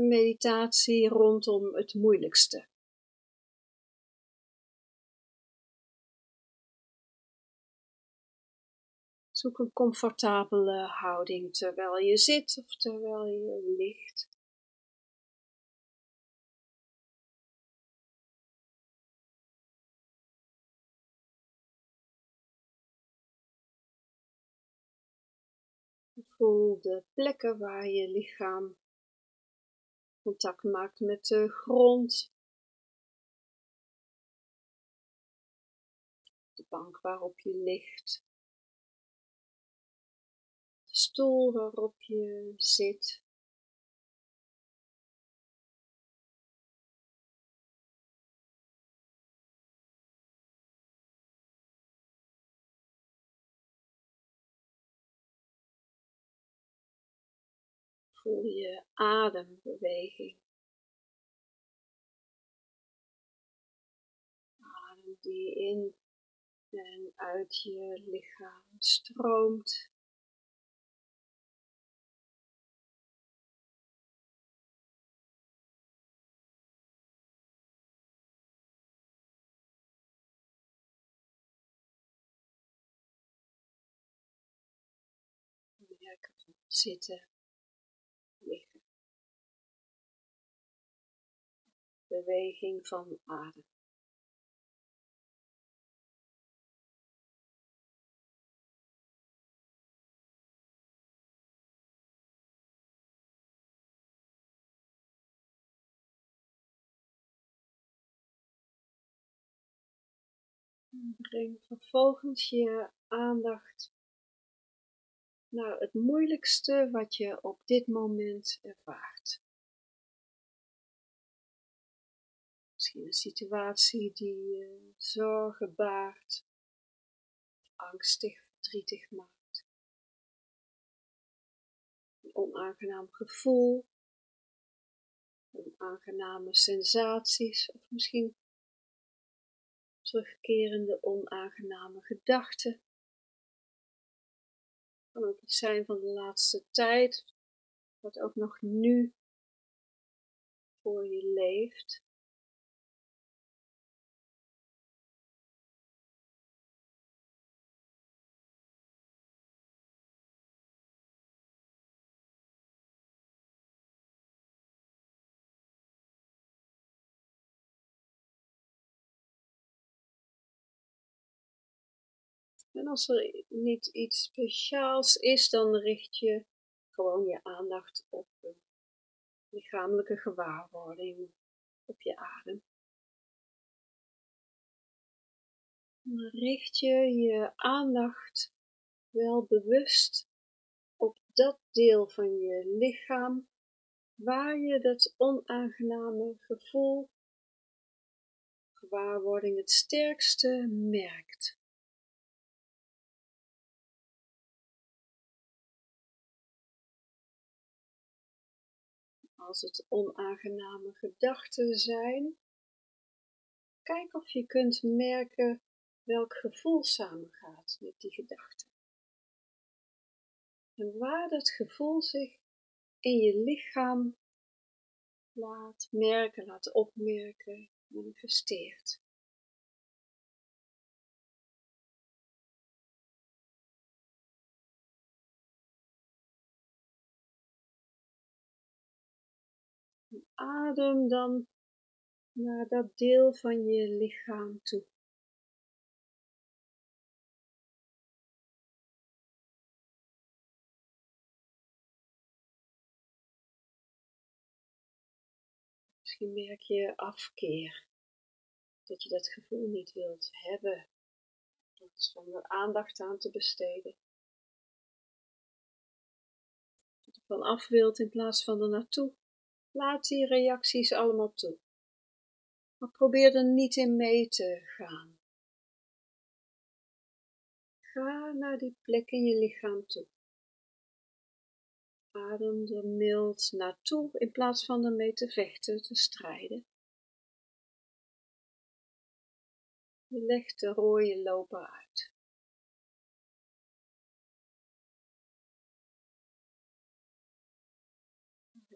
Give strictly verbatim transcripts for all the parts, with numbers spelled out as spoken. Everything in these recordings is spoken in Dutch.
een meditatie rondom het moeilijkste. Zoek een comfortabele houding terwijl je zit of terwijl je ligt. Voel de plekken waar je lichaam contact maakt met de grond. De bank waarop je ligt. De stoel waarop je zit. Voel je adembeweging. Adem die in en uit je lichaam stroomt. Merk het zitten, liggen. Beweging van adem. Breng vervolgens je aandacht naar het moeilijkste wat je op dit moment ervaart. Misschien een situatie die je zorgen baart, angstig, verdrietig maakt. Een onaangenaam gevoel, onaangename sensaties of misschien terugkerende onaangename gedachten. Het kan ook iets zijn van de laatste tijd, wat ook nog nu voor je leeft. En als er niet iets speciaals is, dan richt je gewoon je aandacht op een lichamelijke gewaarwording, op je adem. Dan richt je je aandacht wel bewust op dat deel van je lichaam waar je dat onaangename gevoel, gewaarwording het sterkste merkt. Als het onaangename gedachten zijn, kijk of je kunt merken welk gevoel samengaat met die gedachten. En waar dat gevoel zich in je lichaam laat merken, laat opmerken, manifesteert. En adem dan naar dat deel van je lichaam toe. Misschien merk je afkeer, dat je dat gevoel niet wilt hebben, zonder aandacht aan te besteden. Dat je ervan af wilt in plaats van er naartoe. Laat die reacties allemaal toe. Maar probeer er niet in mee te gaan. Ga naar die plek in je lichaam toe. Adem er mild naartoe in plaats van ermee te vechten, te strijden. Je legt de rode loper uit.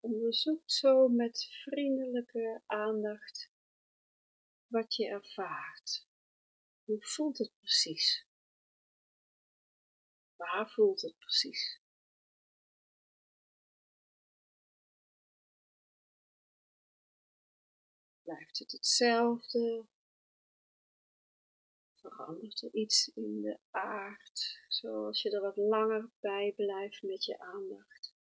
onderzoek zo met vriendelijke aandacht wat je ervaart. Hoe voelt het precies? Waar voelt het precies? Blijft het hetzelfde? Verandert er iets in de aard, zoals je er wat langer bij blijft met je aandacht?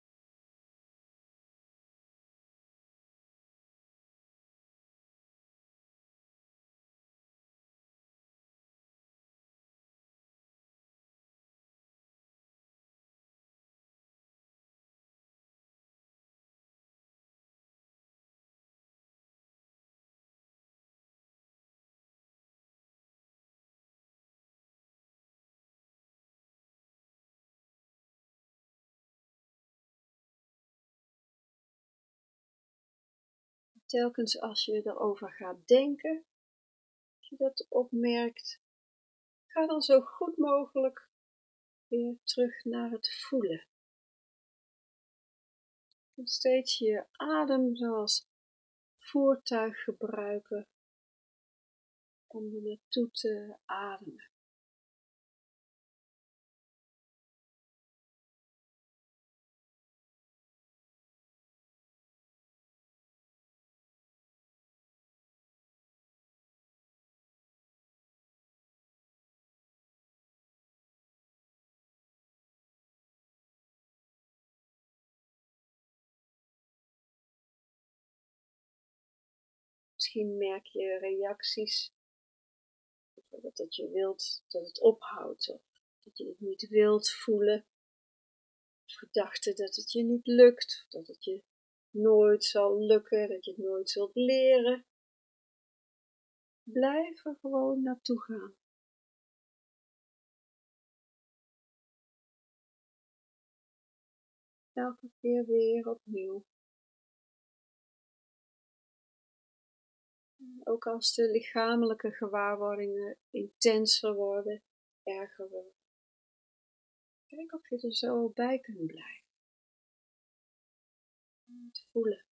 Telkens als je erover gaat denken, als je dat opmerkt, ga dan zo goed mogelijk weer terug naar het voelen. En steeds je adem zoals voertuig gebruiken om er naartoe te ademen. Misschien merk je reacties, bijvoorbeeld dat je wilt dat het ophoudt, of dat je het niet wilt voelen, of gedachten dat het je niet lukt, of dat het je nooit zal lukken, dat je het nooit zult leren. Blijf er gewoon naartoe gaan. Elke keer weer opnieuw. Ook als de lichamelijke gewaarwordingen intenser worden, erger worden. Kijk of je er zo bij kunt blijven. Het voelen.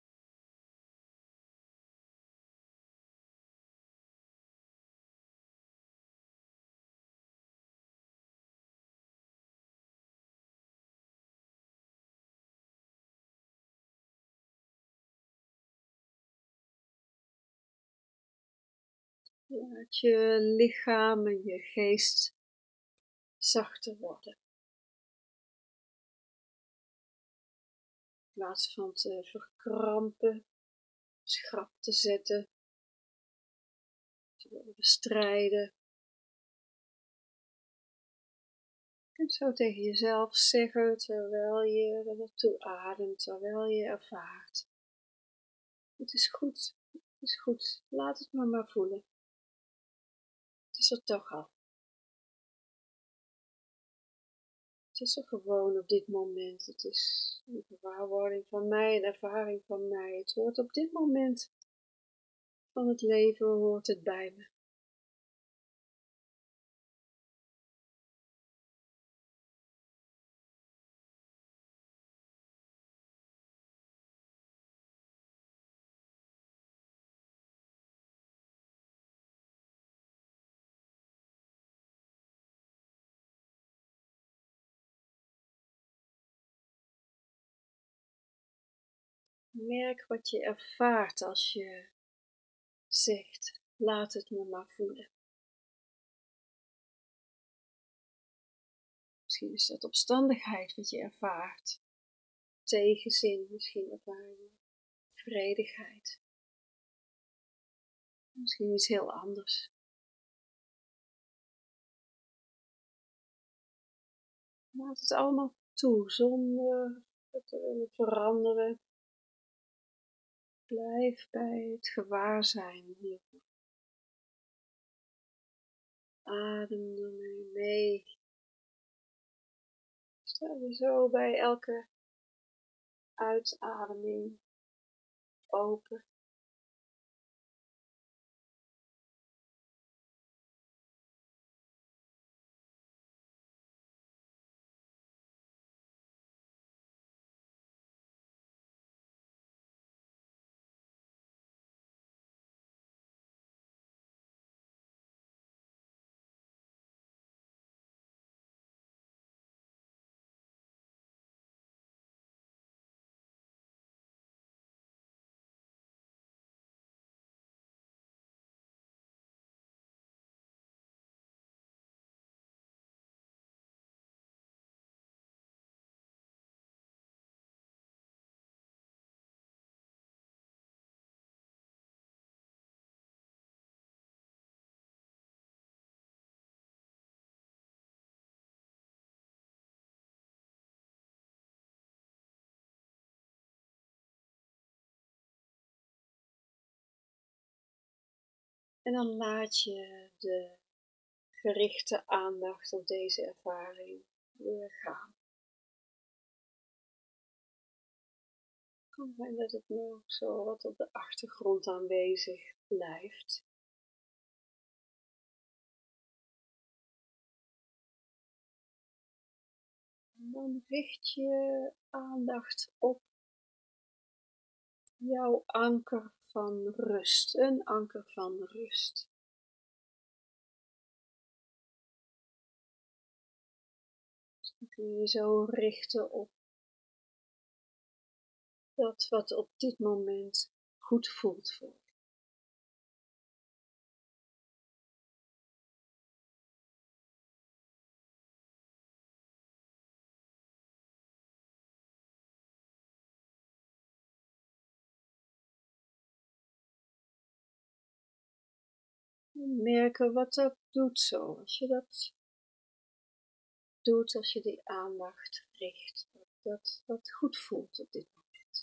Laat je lichaam en je geest zachter worden. In plaats van te verkrampen, schrap te zetten, te bestrijden. Je kunt zo tegen jezelf zeggen, terwijl je er naartoe ademt, terwijl je ervaart. Het is goed, het is goed, laat het maar maar voelen. Het is er toch al. Het is er gewoon op dit moment. Het is een gewaarwording van mij, een ervaring van mij. Het hoort op dit moment van het leven, hoort het bij me. Merk wat je ervaart als je zegt, laat het me maar voelen. Misschien is dat opstandigheid wat je ervaart. Tegenzin, misschien ervaar je vredigheid. Misschien iets heel anders. Laat het allemaal toe, zonder het te willen veranderen. Blijf bij het gewaarzijn hiervan. Adem ermee mee. Stel je zo bij elke uitademing open. En dan laat je de gerichte aandacht op deze ervaring weer gaan. En dat het nog zo wat op de achtergrond aanwezig blijft. En dan richt je aandacht op jouw anker van rust, een anker van rust. Dus dan kun je zo richten op dat wat op dit moment goed voelt voor je. En merken wat dat doet zo, als je dat doet, als je die aandacht richt, dat dat wat goed voelt op dit moment.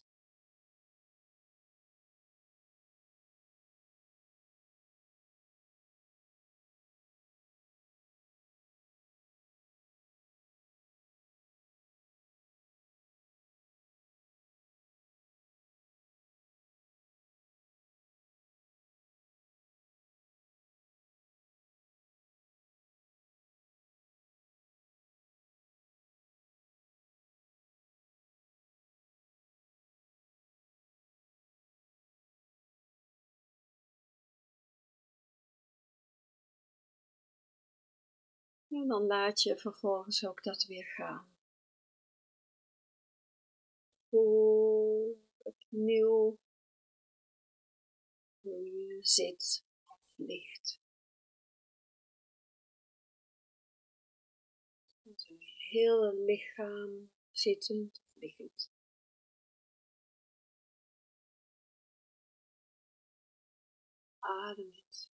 En dan laat je vervolgens ook dat weer gaan. Voel opnieuw hoe je zit of ligt. Zo je hele lichaam zittend of liggend. Adem het